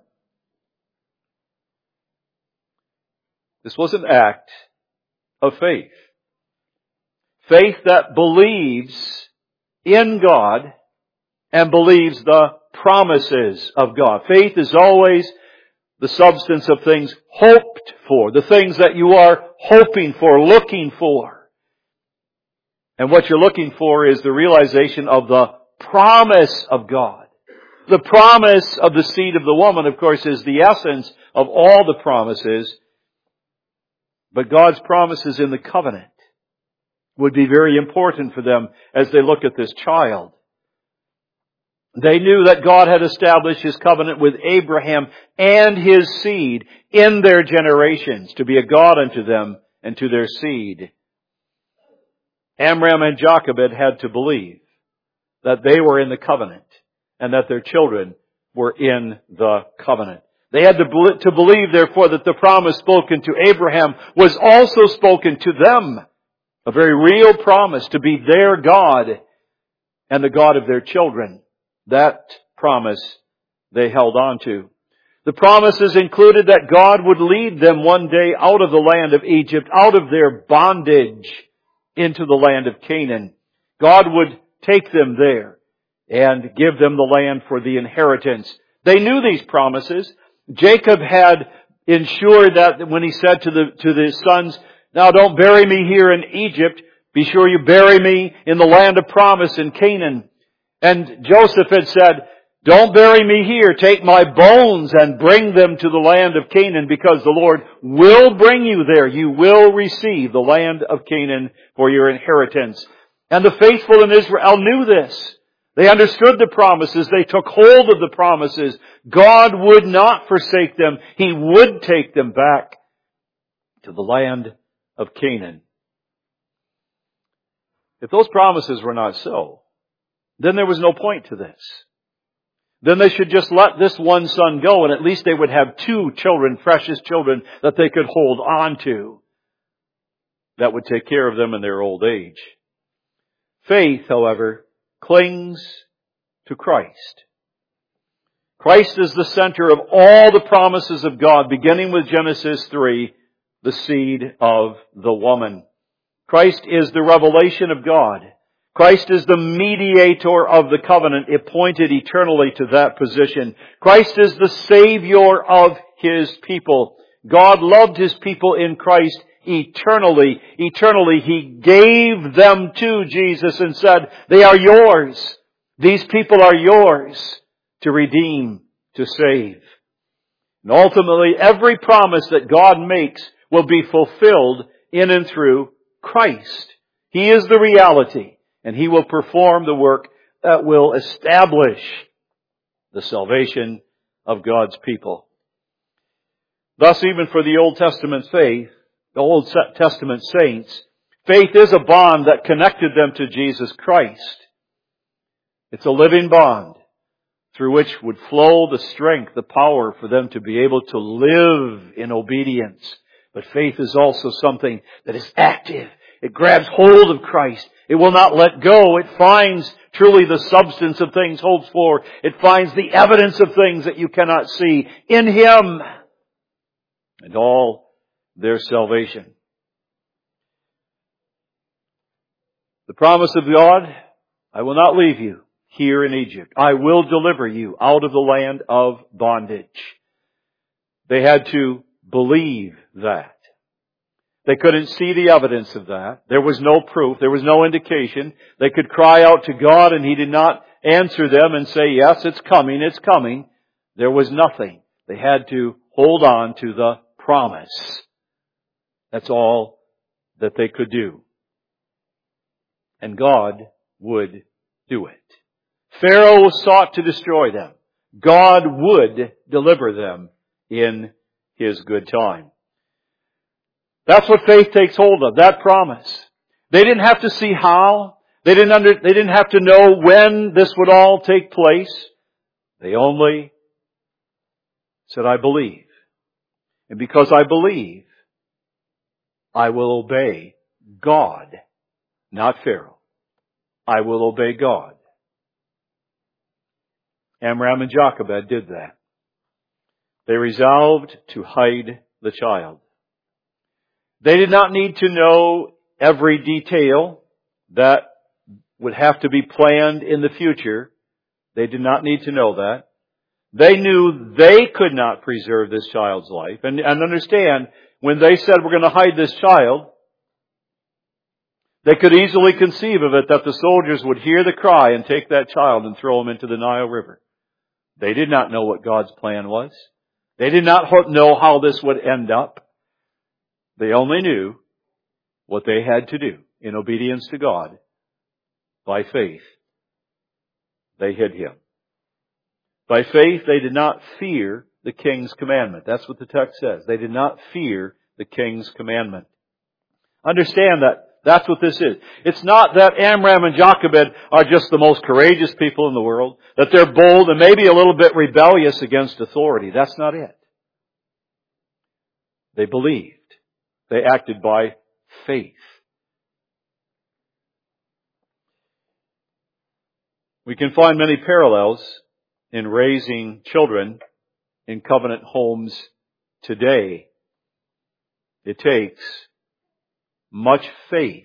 This was an act of faith. Faith that believes in God and believes the promises of God. Faith is always the substance of things hoped for, the things that you are hoping for, looking for. And what you're looking for is the realization of the promise of God. The promise of the seed of the woman, of course, is the essence of all the promises. But God's promises in the covenant would be very important for them as they look at this child. They knew that God had established His covenant with Abraham and his seed in their generations to be a God unto them and to their seed. Amram and Jochebed had to believe that they were in the covenant and that their children were in the covenant. They had to believe, therefore, that the promise spoken to Abraham was also spoken to them. A very real promise to be their God and the God of their children. That promise they held on to. The promises included that God would lead them one day out of the land of Egypt, out of their bondage, into the land of Canaan. God would take them there and give them the land for the inheritance. They knew these promises. Jacob had ensured that when he said to the sons, now don't bury me here in Egypt. Be sure you bury me in the land of promise in Canaan. And Joseph had said, don't bury me here. Take my bones and bring them to the land of Canaan because the Lord will bring you there. You will receive the land of Canaan for your inheritance. And the faithful in Israel knew this. They understood the promises. They took hold of the promises. God would not forsake them. He would take them back to the land of Canaan. If those promises were not so, then there was no point to this. Then they should just let this one son go, and at least they would have 2 children, precious children, that they could hold on to, that would take care of them in their old age. Faith, however, clings to Christ. Christ is the center of all the promises of God, beginning with Genesis 3, the seed of the woman. Christ is the revelation of God. Christ is the mediator of the covenant, appointed eternally to that position. Christ is the Savior of His people. God loved His people in Christ eternally. Eternally, He gave them to Jesus and said, they are yours. These people are yours to redeem, to save. And ultimately, every promise that God makes will be fulfilled in and through Christ. He is the reality. And He will perform the work that will establish the salvation of God's people. Thus, even for the Old Testament faith, the Old Testament saints, faith is a bond that connected them to Jesus Christ. It's a living bond through which would flow the strength, the power for them to be able to live in obedience. But faith is also something that is active. It grabs hold of Christ. It will not let go. It finds truly the substance of things hoped for. It finds the evidence of things that you cannot see in Him and all their salvation. The promise of God, I will not leave you here in Egypt. I will deliver you out of the land of bondage. They had to believe that. They couldn't see the evidence of that. There was no proof. There was no indication. They could cry out to God and He did not answer them and say, yes, it's coming, it's coming. There was nothing. They had to hold on to the promise. That's all that they could do. And God would do it. Pharaoh sought to destroy them. God would deliver them in His good time. That's what faith takes hold of, that promise. They didn't have to see how. They didn't have to know when this would all take place. They only said, I believe. And because I believe, I will obey God, not Pharaoh. I will obey God. Amram and Jochebed did that. They resolved to hide the child. They did not need to know every detail that would have to be planned in the future. They did not need to know that. They knew they could not preserve this child's life. And understand, when they said, we're going to hide this child, they could easily conceive of it that the soldiers would hear the cry and take that child and throw him into the Nile River. They did not know what God's plan was. They did not know how this would end up. They only knew what they had to do in obedience to God. By faith, they hid him. By faith, they did not fear the king's commandment. That's what the text says. They did not fear the king's commandment. Understand that that's what this is. It's not that Amram and Jochebed are just the most courageous people in the world, that they're bold and maybe a little bit rebellious against authority. That's not it. They believed. They acted by faith. We can find many parallels in raising children in covenant homes today. It takes much faith.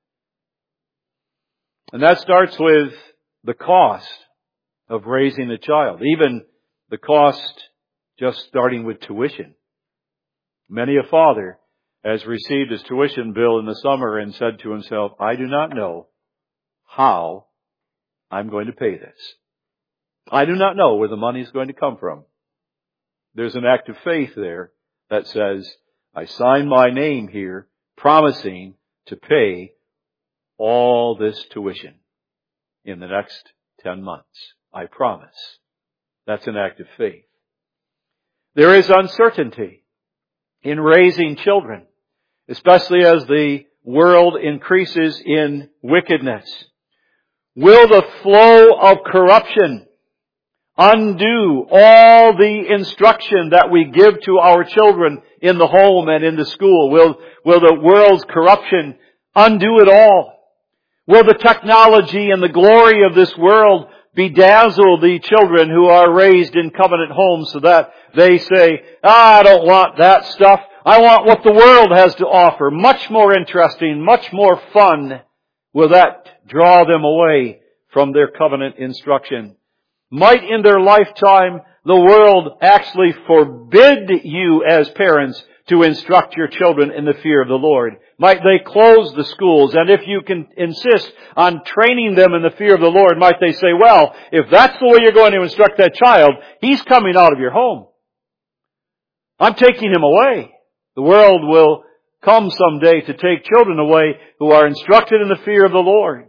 And that starts with the cost of raising a child. Even the cost just starting with tuition. Many a father has received his tuition bill in the summer and said to himself, I do not know how I'm going to pay this. I do not know where the money is going to come from. There's an act of faith there that says, I sign my name here, promising to pay all this tuition in the next 10 months. I promise. That's an act of faith. There is uncertainty in raising children, especially as the world increases in wickedness. Will the flow of corruption undo all the instruction that we give to our children in the home and in the school? Will the world's corruption undo it all? Will the technology and the glory of this world bedazzle the children who are raised in covenant homes so that they say, I don't want that stuff. I want what the world has to offer. Much more interesting, much more fun. Will that draw them away from their covenant instruction? Might in their lifetime the world actually forbid you as parents to instruct your children in the fear of the Lord? Might they close the schools? And if you can insist on training them in the fear of the Lord, might they say, well, if that's the way you're going to instruct that child, he's coming out of your home. I'm taking him away. The world will come someday to take children away who are instructed in the fear of the Lord.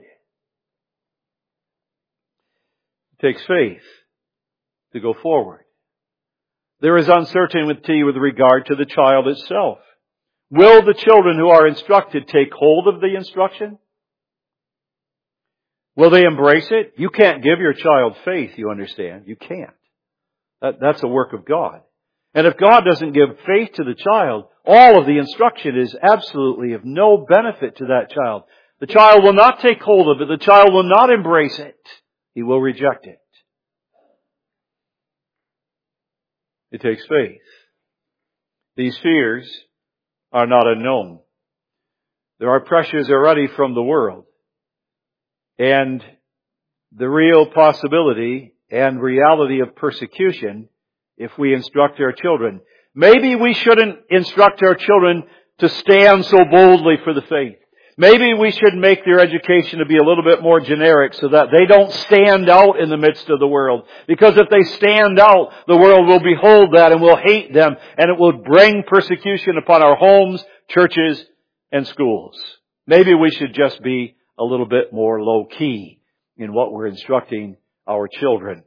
It takes faith to go forward. There is uncertainty with regard to the child itself. Will the children who are instructed take hold of the instruction? Will they embrace it? You can't give your child faith, you understand. You can't. That's a work of God. And if God doesn't give faith to the child, all of the instruction is absolutely of no benefit to that child. The child will not take hold of it. The child will not embrace it. He will reject it. It takes faith. These fears are not unknown. There are pressures already from the world. And the real possibility and reality of persecution if we instruct our children. Maybe we shouldn't instruct our children to stand so boldly for the faith. Maybe we should make their education to be a little bit more generic so that they don't stand out in the midst of the world. Because if they stand out, the world will behold that and will hate them, and it will bring persecution upon our homes, churches, and schools. Maybe we should just be a little bit more low-key in what we're instructing our children.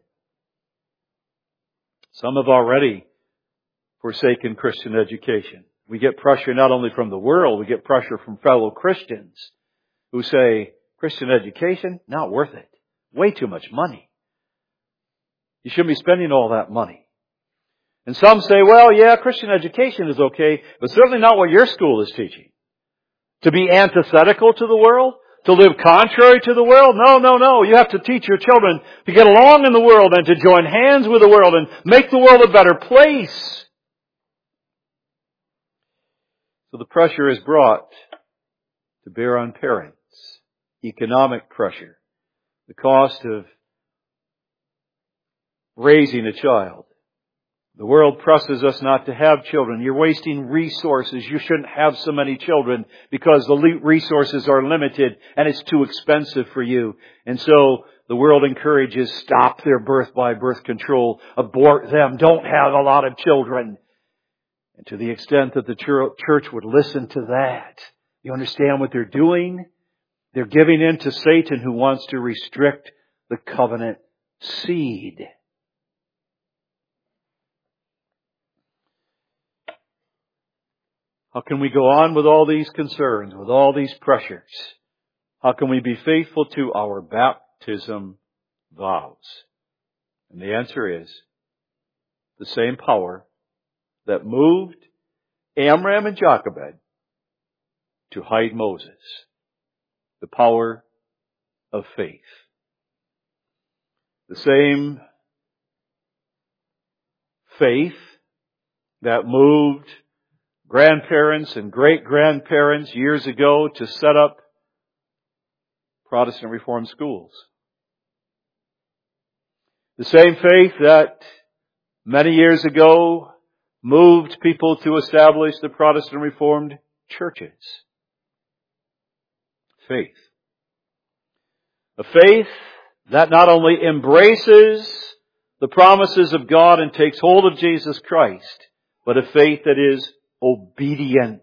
Some have already forsaken Christian education. We get pressure not only from the world, we get pressure from fellow Christians who say, Christian education, not worth it. Way too much money. You shouldn't be spending all that money. And some say, well, yeah, Christian education is okay, but certainly not what your school is teaching. To be antithetical to the world? To live contrary to the world? No. You have to teach your children to get along in the world and to join hands with the world and make the world a better place. So the pressure is brought to bear on parents. Economic pressure. The cost of raising a child. The world presses us not to have children. You're wasting resources. You shouldn't have so many children because the resources are limited and it's too expensive for you. And so the world encourages stop their birth by birth control. Abort them. Don't have a lot of children. And to the extent that the church would listen to that, you understand what they're doing? They're giving in to Satan, who wants to restrict the covenant seed. How can we go on with all these concerns, with all these pressures? How can we be faithful to our baptism vows? And the answer is the same power that moved Amram and Jochebed to hide Moses. The power of faith. The same faith that moved grandparents and great-grandparents years ago to set up Protestant Reformed schools. The same faith that many years ago moved people to establish the Protestant Reformed churches. Faith. A faith that not only embraces the promises of God and takes hold of Jesus Christ, but a faith that is obedient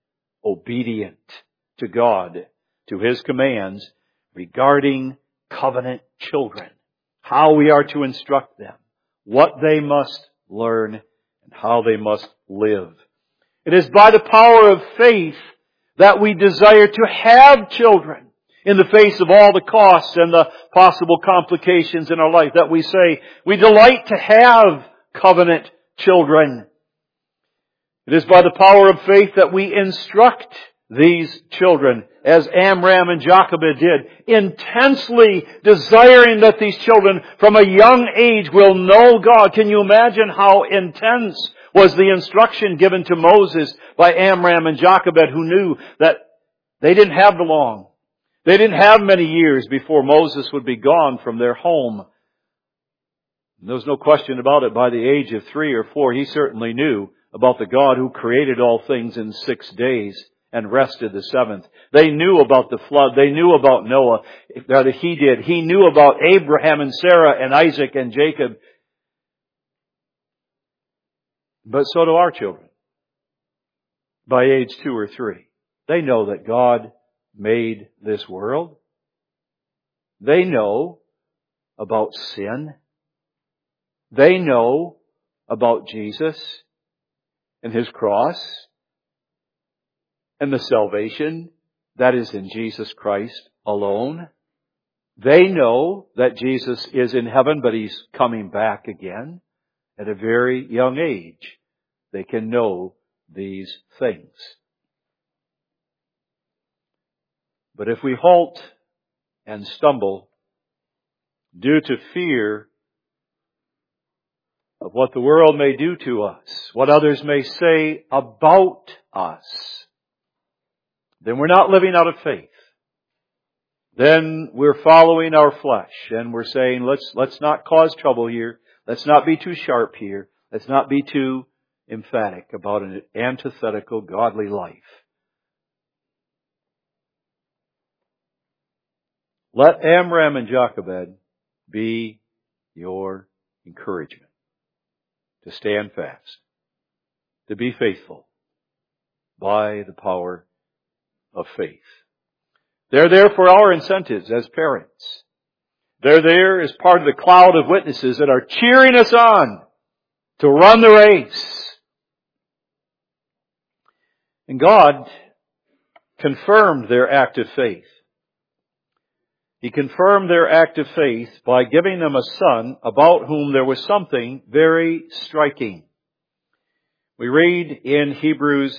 to God, to His commands regarding covenant children. How we are to instruct them, what they must learn, and how they must live. It is by the power of faith that we desire to have children in the face of all the costs and the possible complications in our life, that we say we delight to have covenant children. It is by the power of faith that we instruct these children, as Amram and Jochebed did, intensely desiring that these children from a young age will know God. Can you imagine how intense was the instruction given to Moses by Amram and Jochebed, who knew that they didn't have long. They didn't have many years before Moses would be gone from their home. And there was no question about it. By the age of 3 or 4, he certainly knew about the God who created all things in 6 days and rested the seventh. They knew about the flood. They knew about Noah. Rather, he did. He knew about Abraham and Sarah and Isaac and Jacob. But so do our children. By age 2 or 3, they know that God made this world. They know about sin. They know about Jesus and His cross and the salvation that is in Jesus Christ alone. They know that Jesus is in heaven, but He's coming back again. At a very young age, they can know these things. But if we halt and stumble due to fear of what the world may do to us, what others may say about us, then we're not living out of faith. Then we're following our flesh and we're saying, let's not cause trouble here. Let's not be too sharp here. Let's not be too emphatic about an antithetical godly life. Let Amram and Jochebed be your encouragement to stand fast, to be faithful by the power of faith. They're there for our incentives as parents. They're there as part of the cloud of witnesses that are cheering us on to run the race. And God confirmed their act of faith. He confirmed their act of faith by giving them a son about whom there was something very striking. We read in Hebrews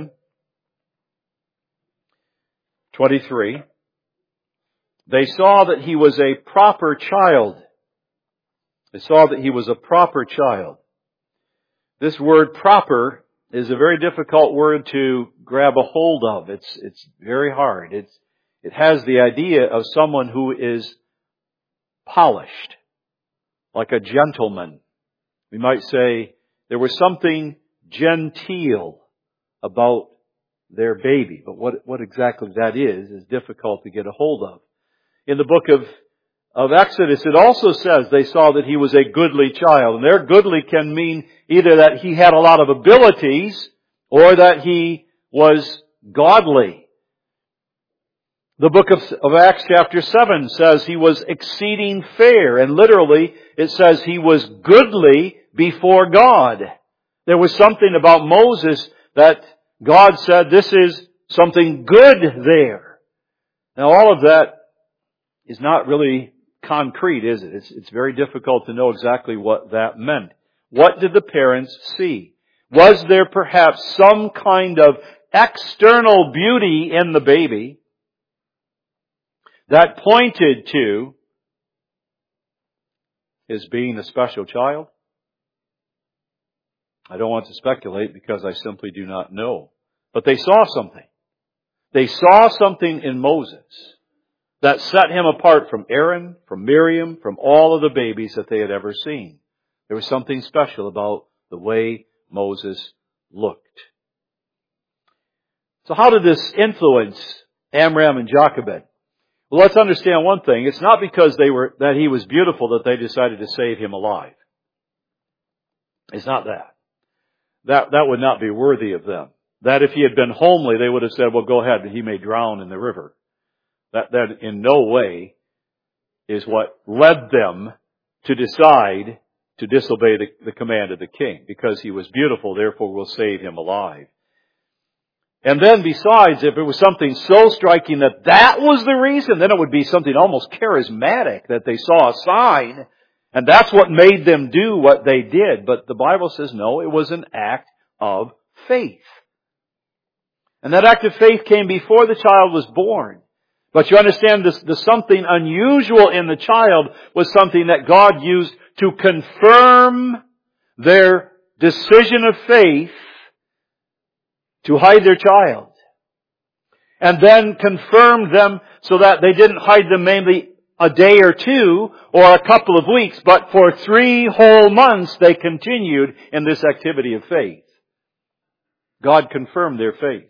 11:23, they saw that he was a proper child. They saw that he was a proper child. This word proper is a very difficult word to grab a hold of. It's very hard. It has the idea of someone who is polished, like a gentleman. We might say there was something genteel about their baby. But what exactly that is difficult to get a hold of. In the book of Exodus, it also says they saw that he was a goodly child. And there, goodly can mean either that he had a lot of abilities or that he was godly. The book of Acts chapter 7 says he was exceeding fair. And literally, it says he was goodly before God. There was something about Moses that God said, this is something good there. Now all of that is not really concrete, is it? It's very difficult to know exactly what that meant. What did the parents see? Was there perhaps some kind of external beauty in the baby that pointed to his being a special child? I don't want to speculate because I simply do not know. But they saw something. They saw something in Moses that set him apart from Aaron, from Miriam, from all of the babies that they had ever seen. There was something special about the way Moses looked. So how did this influence Amram and Jochebed? Well, let's understand one thing. It's not because that he was beautiful that they decided to save him alive. It's not that. That would not be worthy of them. That if he had been homely, they would have said, well, go ahead, he may drown in the river. That in no way is what led them to decide to disobey the command of the king. Because he was beautiful, therefore we'll save him alive. And then besides, if it was something so striking that was the reason, then it would be something almost charismatic that they saw a sign. And that's what made them do what they did. But the Bible says no, it was an act of faith. And that act of faith came before the child was born. But you understand the something unusual in the child was something that God used to confirm their decision of faith to hide their child. And then confirmed them so that they didn't hide them mainly a day or two or a couple of weeks, but for 3 whole months they continued in this activity of faith. God confirmed their faith.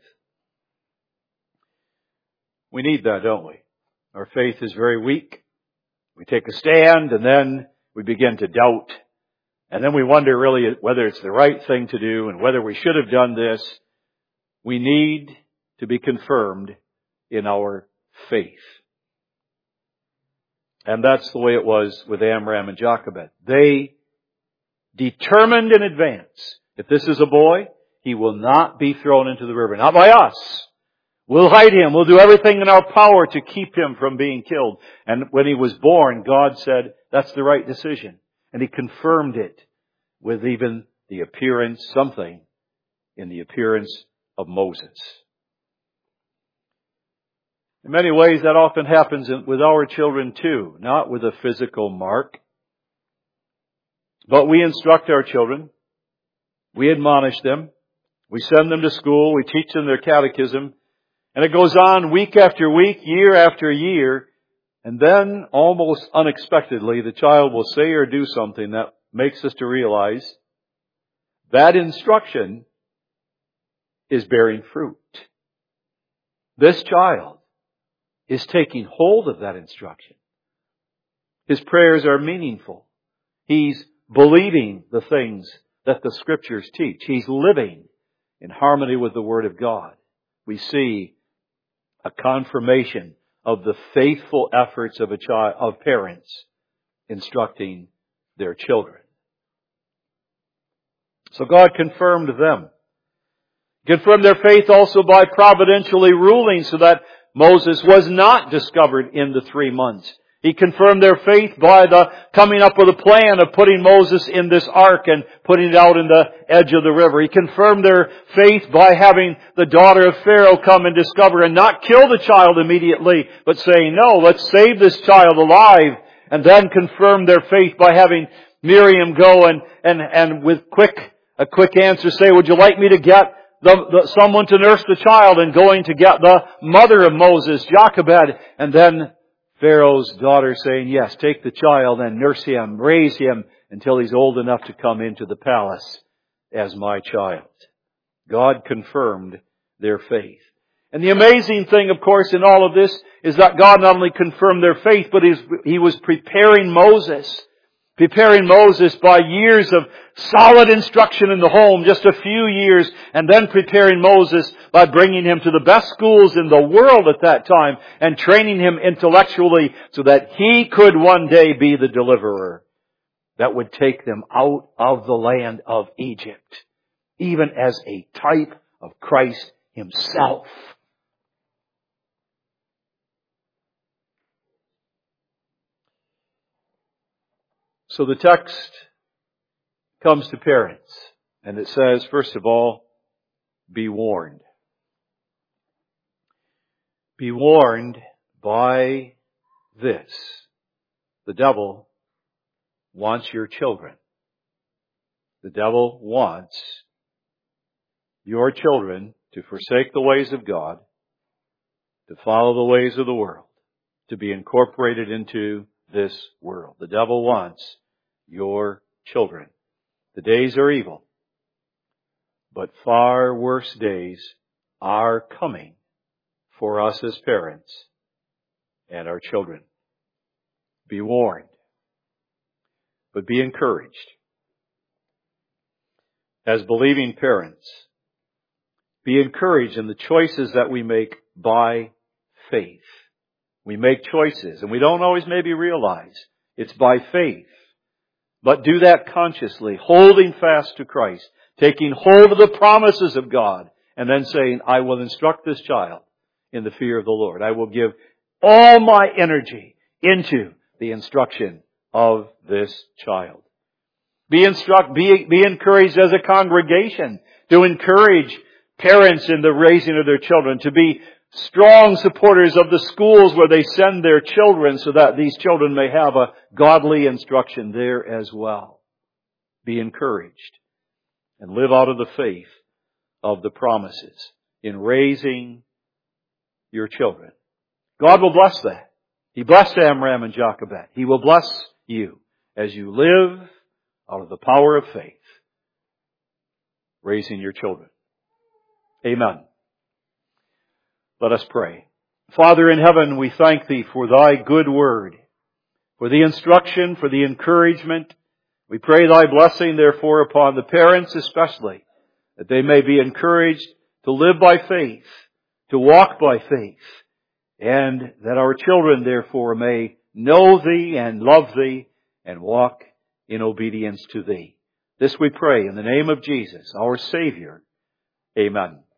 We need that, don't we? Our faith is very weak. We take a stand and then we begin to doubt. And then we wonder really whether it's the right thing to do and whether we should have done this. We need to be confirmed in our faith. And that's the way it was with Amram and Jochebed. They determined in advance, if this is a boy, he will not be thrown into the river. Not by us. We'll hide him. We'll do everything in our power to keep him from being killed. And when he was born, God said, that's the right decision. And He confirmed it with even the appearance, something in the appearance of Moses. In many ways, that often happens with our children too, not with a physical mark. But we instruct our children. We admonish them. We send them to school. We teach them their catechism. And it goes on week after week, year after year. And then, almost unexpectedly, the child will say or do something that makes us to realize that instruction is bearing fruit. This child is taking hold of that instruction. His prayers are meaningful. He's believing the things that the Scriptures teach. He's living in harmony with the Word of God. We see a confirmation of the faithful efforts of parents instructing their children. So God confirmed them. Confirmed their faith also by providentially ruling so that Moses was not discovered in the 3 months. He confirmed their faith by the coming up with a plan of putting Moses in this ark and putting it out in the edge of the river. He confirmed their faith by having the daughter of Pharaoh come and discover and not kill the child immediately, but saying, no, let's save this child alive. And then confirmed their faith by having Miriam go and with a quick answer say, would you like me to get someone to nurse the child, and going to get the mother of Moses, Jochebed, and then Pharaoh's daughter saying, yes, take the child and nurse him, raise him until he's old enough to come into the palace as my child. God confirmed their faith. And the amazing thing, of course, in all of this is that God not only confirmed their faith, but He was preparing Moses. Preparing Moses by years of solid instruction in the home, just a few years, and then preparing Moses by bringing him to the best schools in the world at that time and training him intellectually so that he could one day be the deliverer that would take them out of the land of Egypt, even as a type of Christ Himself. So the text comes to parents, and it says, first of all, be warned. Be warned by this. The devil wants your children. The devil wants your children to forsake the ways of God, to follow the ways of the world, to be incorporated into this world. The devil wants your children. The days are evil, but far worse days are coming for us as parents and our children. Be warned, but be encouraged. As believing parents, be encouraged in the choices that we make by faith. We make choices, and we don't always maybe realize it's by faith. But do that consciously, holding fast to Christ, taking hold of the promises of God, and then saying, I will instruct this child in the fear of the Lord. I will give all my energy into the instruction of this child. Be encouraged as a congregation to encourage parents in the raising of their children, to be strong supporters of the schools where they send their children so that these children may have a godly instruction there as well. Be encouraged and live out of the faith of the promises in raising your children. God will bless that. He blessed Amram and Jochebed. He will bless you as you live out of the power of faith, raising your children. Amen. Let us pray. Father in heaven, we thank Thee for Thy good word, for the instruction, for the encouragement. We pray Thy blessing, therefore, upon the parents especially, that they may be encouraged to live by faith, to walk by faith, and that our children, therefore, may know Thee and love Thee and walk in obedience to Thee. This we pray in the name of Jesus, our Savior. Amen.